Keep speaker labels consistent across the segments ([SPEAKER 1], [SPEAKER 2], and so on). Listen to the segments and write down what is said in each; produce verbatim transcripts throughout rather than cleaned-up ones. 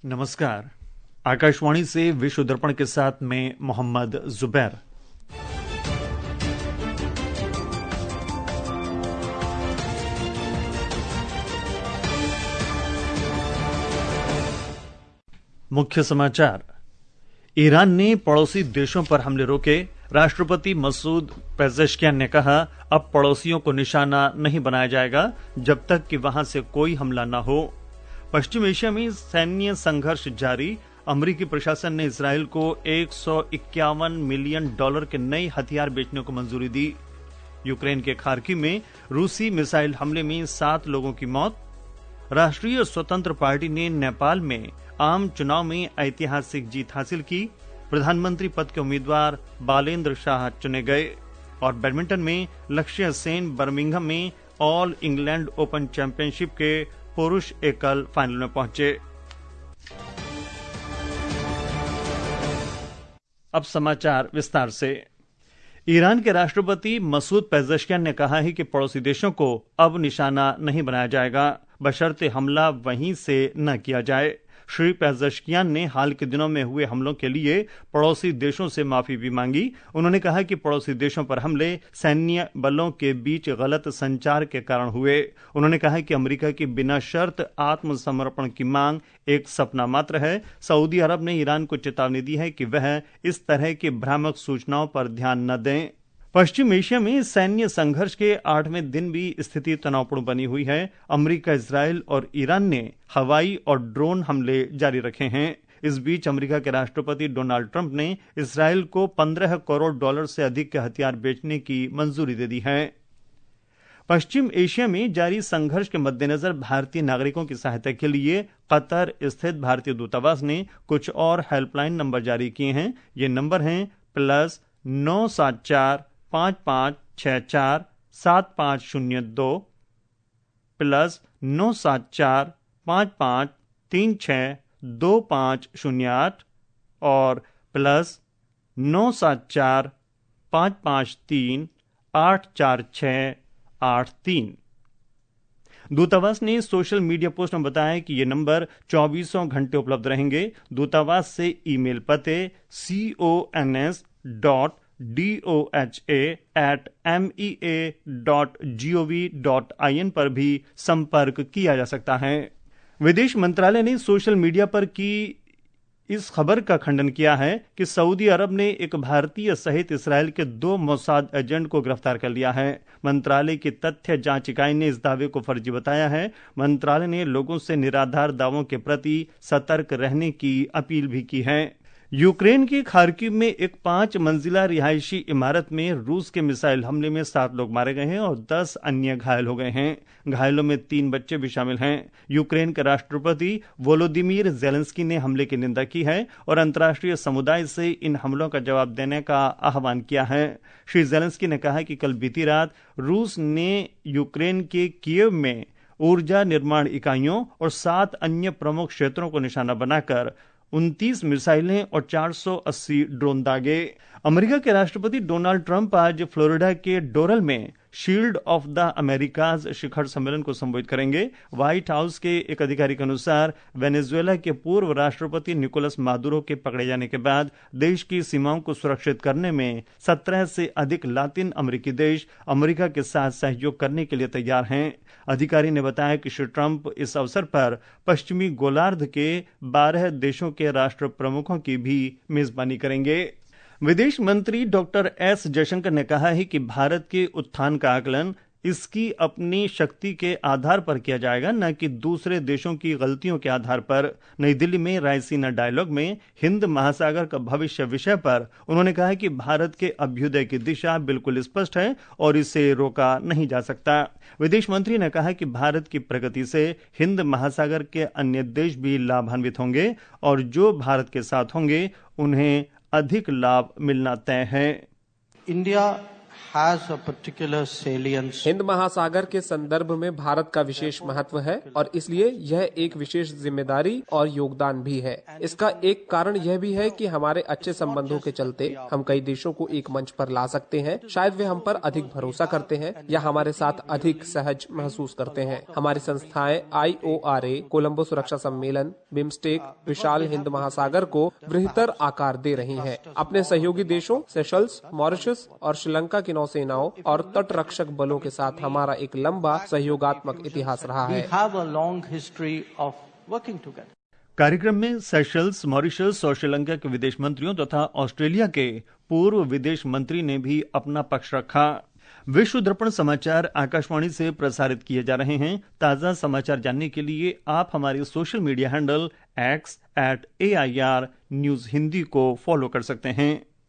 [SPEAKER 1] नमस्कार। आकाशवाणी से विश्व दर्पण के साथ मैं मोहम्मद जुबैर। मुख्य समाचार। ईरान ने पड़ोसी देशों पर हमले रोके। राष्ट्रपति मसूद पेजेश्कियान ने कहा, अब पड़ोसियों को निशाना नहीं बनाया जाएगा जब तक कि वहां से कोई हमला न हो। पश्चिम एशिया में सैन्य संघर्ष जारी। अमेरिकी प्रशासन ने इजराइल को एक सौ इक्यावन मिलियन डॉलर के नए हथियार बेचने को मंजूरी दी। यूक्रेन के खार्किव में रूसी मिसाइल हमले में सात लोगों की मौत। राष्ट्रीय स्वतंत्र पार्टी ने नेपाल में आम चुनाव में ऐतिहासिक जीत हासिल की। प्रधानमंत्री पद के उम्मीदवार बालेंद्र शाह चुने गए। और बैडमिंटन में लक्ष्य सेन बर्मिंघम में ऑल इंग्लैंड ओपन चैंपियनशिप के पुरुष एकल फाइनल में पहुंचे। अब समाचार विस्तार से। ईरान के राष्ट्रपति मसूद पेजेश्कियान ने कहा है कि पड़ोसी देशों को अब निशाना नहीं बनाया जाएगा, बशर्ते हमला वहीं से न किया जाए। श्री पेजेश्कियान ने हाल के दिनों में हुए हमलों के लिए पड़ोसी देशों से माफी भी मांगी। उन्होंने कहा कि पड़ोसी देशों पर हमले सैन्य बलों के बीच गलत संचार के कारण हुए। उन्होंने कहा कि अमेरिका की बिना शर्त आत्मसमर्पण की मांग एक सपना मात्र है। सऊदी अरब ने ईरान को चेतावनी दी है कि वह इस तरह की भ्रामक सूचनाओं पर ध्यान न दें। पश्चिम एशिया में सैन्य संघर्ष के आठवें दिन भी स्थिति तनावपूर्ण बनी हुई है। अमेरिका, इजराइल और ईरान ने हवाई और ड्रोन हमले जारी रखे हैं। इस बीच अमेरिका के राष्ट्रपति डोनाल्ड ट्रंप ने इजराइल को पंद्रह करोड़ डॉलर से अधिक के हथियार बेचने की मंजूरी दे दी है। पश्चिम एशिया में जारी संघर्ष के मद्देनजर भारतीय नागरिकों की सहायता के लिए कतर स्थित भारतीय दूतावास ने कुछ और हेल्पलाइन नंबर जारी किए हैं। ये नंबर हैं प्लस नौ सात चार पांच पांच छह चार सात पांच शून्य दो, प्लस नौ सात चार पांच पांच तीन छह दो पांच शून्य आठ और प्लस नौ सात चार पांच पांच तीन आठ चार छह आठ तीन। दूतावास ने सोशल मीडिया पोस्ट में बताया कि ये नंबर चौबीसों घंटे उपलब्ध रहेंगे। दूतावास से ईमेल पते C O N S dot D O H A at M E A dot G O V dot I N पर भी संपर्क किया जा सकता है। विदेश मंत्रालय ने सोशल मीडिया पर की इस खबर का खंडन किया है कि सऊदी अरब ने एक भारतीय सहित इसराइल के दो मोसाद एजेंट को गिरफ्तार कर लिया है। मंत्रालय की तथ्य जांच इकाई ने इस दावे को फर्जी बताया है। मंत्रालय ने लोगों से निराधार दावों के प्रति सतर्क रहने की अपील भी की है। यूक्रेन के खार्किव में एक पांच मंजिला रिहायशी इमारत में रूस के मिसाइल हमले में सात लोग मारे गए हैं और दस अन्य घायल हो गए हैं। घायलों में तीन बच्चे भी शामिल हैं। यूक्रेन के राष्ट्रपति वोलोदिमीर जेलेंस्की ने हमले की निंदा की है और अंतर्राष्ट्रीय समुदाय से इन हमलों का जवाब देने का आह्वान किया है। श्री जेलेंस्की ने कहा कि कल बीती रात रूस ने यूक्रेन के कीव में ऊर्जा निर्माण इकाइयों और सात अन्य प्रमुख क्षेत्रों को निशाना बनाकर उनतीस मिसाइलें और चार सौ अस्सी ड्रोन दागे। अमेरिका के राष्ट्रपति डोनाल्ड ट्रंप आज फ्लोरिडा के डोरल में शील्ड ऑफ द अमेरिकाज शिखर सम्मेलन को संबोधित करेंगे। व्हाइट हाउस के एक अधिकारी के अनुसार वेनेजुएला के पूर्व राष्ट्रपति निकोलस मादुरो के पकड़े जाने के बाद देश की सीमाओं को सुरक्षित करने में सत्रह से अधिक लातिन अमेरिकी देश अमेरिका के साथ सहयोग करने के लिए तैयार हैं। अधिकारी ने बताया कि श्री ट्रंप इस अवसर पर पश्चिमी गोलार्ध के बारह देशों के राष्ट्र प्रमुखों की भी मेजबानी करेंगे। विदेश मंत्री डॉक्टर एस जयशंकर ने कहा है कि भारत के उत्थान का आकलन इसकी अपनी शक्ति के आधार पर किया जाएगा, न कि दूसरे देशों की गलतियों के आधार पर। नई दिल्ली में रायसीना डायलॉग में हिंद महासागर का भविष्य विषय पर उन्होंने कहा कि भारत के अभ्युदय की दिशा बिल्कुल स्पष्ट है और इसे रोका नहीं जा सकता। विदेश मंत्री ने कहा कि भारत की प्रगति से हिंद महासागर के अन्य देश भी लाभान्वित होंगे और जो भारत के साथ होंगे उन्हें अधिक लाभ मिलना तय है।
[SPEAKER 2] India has a particular salience.
[SPEAKER 3] Hind महासागर के संदर्भ में भारत का विशेष महत्व है और इसलिए यह एक विशेष जिम्मेदारी और योगदान भी है। इसका एक कारण यह भी है कि हमारे अच्छे संबंधों के चलते हम कई देशों को एक मंच पर ला सकते हैं। शायद वे हम पर अधिक भरोसा करते हैं या हमारे साथ अधिक सहज महसूस करते हैं। हमारी संस्थाएं आई ओ आर ए, कोलंबो सुरक्षा सम्मेलन, बिम्स्टेक विशाल हिंद महासागर को बृहत्तर आकार दे रही हैं। अपने सहयोगी देशों सेशल्स, मॉरिशस और श्रीलंका की नौसेनाओं और तट रक्षक बलों के साथ हमारा एक लंबा सहयोगात्मक इतिहास रहा है।
[SPEAKER 1] कार्यक्रम में सेशल्स, मॉरिशस और श्रीलंका के विदेश मंत्रियों तथा ऑस्ट्रेलिया के पूर्व विदेश मंत्री ने भी अपना पक्ष रखा। विश्व दर्पण समाचार आकाशवाणी से प्रसारित किए जा रहे हैं। ताजा समाचार जानने के लिए आप हमारे social media handle X at A I R news Hindi को फॉलो कर सकते हैं।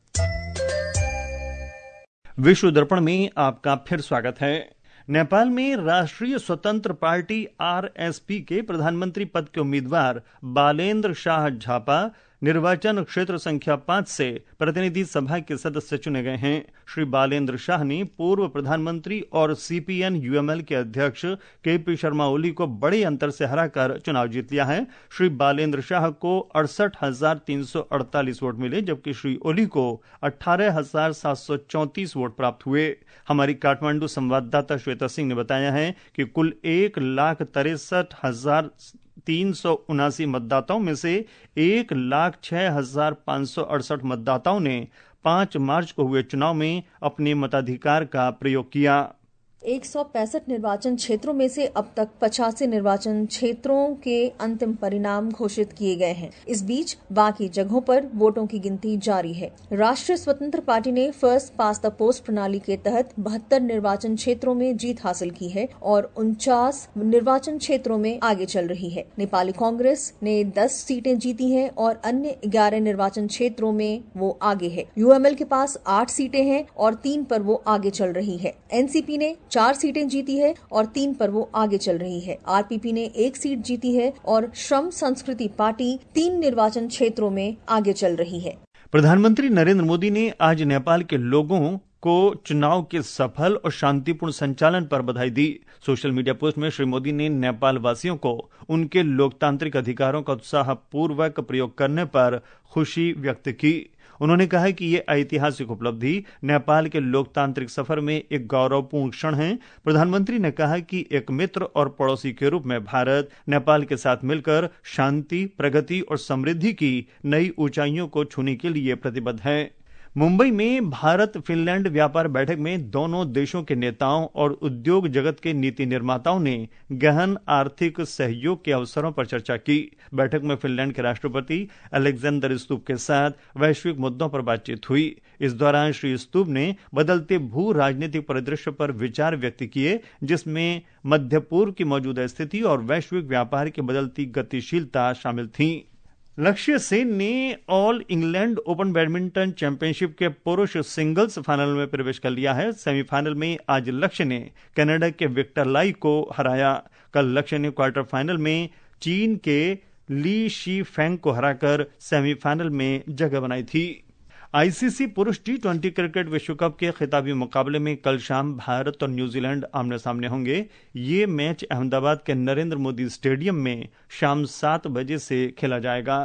[SPEAKER 1] विश्व दर्पण में आपका फिर स्वागत है। नेपाल में राष्ट्रीय स्वतंत्र पार्टी आर एस पी के प्रधानमंत्री पद के उम्मीदवार बालेन्द्र शाह झापा निर्वाचन क्षेत्र संख्या पांच से प्रतिनिधि सभा के सदस्य चुने गए हैं। श्री बालेन्द्र शाह ने पूर्व प्रधानमंत्री और C P N U M L के अध्यक्ष के पी शर्मा ओली को बड़े अंतर से हराकर चुनाव जीत लिया है। श्री बालेन्द्र शाह को अड़सठ हजार तीन सौ अड़तालीस वोट मिले, जबकि श्री ओली को अठारह हजार सात सौ चौंतीस वोट प्राप्त हुए। हमारी काठमांडू संवाददाता श्वेता सिंह ने बताया है कि कुल एक लाख तिरसठ हजार तीन सौ उनासी मतदाताओं में से एक लाख छह हजार पांच सौ अड़सठ मतदाताओं ने पांच मार्च को हुए चुनाव में अपने मताधिकार का प्रयोग किया।
[SPEAKER 4] एक सौ पैंसठ निर्वाचन क्षेत्रों में से अब तक पचासी निर्वाचन क्षेत्रों के अंतिम परिणाम घोषित किए गए हैं। इस बीच बाकी जगहों पर वोटों की गिनती जारी है। राष्ट्रीय स्वतंत्र पार्टी ने फर्स्ट पास द पोस्ट प्रणाली के तहत बहत्तर निर्वाचन क्षेत्रों में जीत हासिल की है और उनचास निर्वाचन क्षेत्रों में आगे चल रही है। नेपाली कांग्रेस ने दस सीटें जीती हैं और अन्य ग्यारह निर्वाचन क्षेत्रों में वो आगे है। यू एम एल के पास आठ सीटें हैं और तीन पर वो आगे चल रही है। एन सी पी ने चार सीटें जीती है और तीन पर वो आगे चल रही है। आर पी पी ने एक सीट जीती है और श्रम संस्कृति पार्टी तीन निर्वाचन क्षेत्रों में आगे चल रही है।
[SPEAKER 1] प्रधानमंत्री नरेंद्र मोदी ने आज नेपाल के लोगों को चुनाव के सफल और शांतिपूर्ण संचालन पर बधाई दी। सोशल मीडिया पोस्ट में श्री मोदी ने नेपाल वासियों को उनके लोकतांत्रिक अधिकारों का उत्साहपूर्वक प्रयोग करने पर खुशी व्यक्त की। उन्होंने कहा कि ये ऐतिहासिक उपलब्धि नेपाल के लोकतांत्रिक सफर में एक गौरवपूर्ण क्षण है। प्रधानमंत्री ने कहा कि एक मित्र और पड़ोसी के रूप में भारत नेपाल के साथ मिलकर शांति, प्रगति और समृद्धि की नई ऊंचाइयों को छूने के लिए प्रतिबद्ध है। मुंबई में भारत फिनलैंड व्यापार बैठक में दोनों देशों के नेताओं और उद्योग जगत के नीति निर्माताओं ने गहन आर्थिक सहयोग के अवसरों पर चर्चा की। बैठक में फिनलैंड के राष्ट्रपति अलेक्जेंडर स्तुप के साथ वैश्विक मुद्दों पर बातचीत हुई। इस दौरान श्री स्तुप ने बदलते भू राजनीतिक परिदृश्य पर विचार व्यक्त किए, जिसमें मध्य पूर्व की मौजूदा स्थिति और वैश्विक व्यापार की बदलती गतिशीलता शामिल थी। लक्ष्य सेन ने all England open badminton championship के पुरुष सिंगल्स फाइनल में प्रवेश कर लिया है। सेमीफाइनल में आज लक्ष्य ने कनाडा के विक्टर लाई को हराया। कल लक्ष्य ने क्वार्टर फाइनल में चीन के ली शी फेंग को हराकर सेमीफाइनल में जगह बनाई थी। आई सी सी पुरुष टी ट्वेंटी क्रिकेट विश्व कप के खिताबी मुकाबले में कल शाम भारत और न्यूजीलैंड आमने सामने होंगे। ये मैच अहमदाबाद के नरेंद्र मोदी स्टेडियम में शाम सात बजे से खेला जाएगा।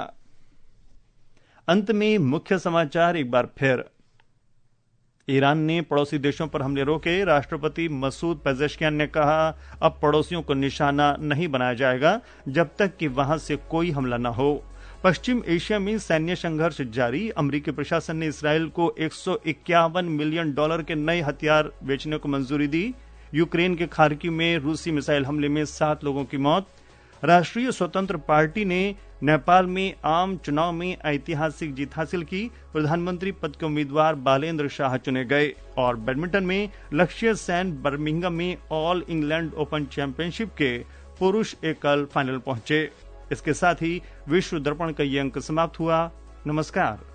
[SPEAKER 1] अंत में मुख्य समाचार एक बार फिर। ईरान ने पड़ोसी देशों पर हमले रोके। राष्ट्रपति मसूद पेजेश्कियान ने कहा, अब पड़ोसियों को निशाना नहीं बनाया जाएगा जब तक कि वहां से कोई हमला न हो। पश्चिम एशिया में सैन्य संघर्ष जारी। अमेरिकी प्रशासन ने इसराइल को एक सौ इक्यावन मिलियन डॉलर के नए हथियार बेचने को मंजूरी दी। यूक्रेन के खार्किव में रूसी मिसाइल हमले में सात लोगों की मौत। राष्ट्रीय स्वतंत्र पार्टी ने नेपाल में आम चुनाव में ऐतिहासिक जीत हासिल की। प्रधानमंत्री पद के उम्मीदवार बालेन्द्र शाह चुने गए। और बैडमिंटन में लक्ष्य सेन बर्मिंघम में ऑल इंग्लैंड ओपन चैंपियनशिप के पुरुष एकल फाइनल पहुंचे। इसके साथ ही विश्व दर्पण का ये अंक समाप्त हुआ। नमस्कार।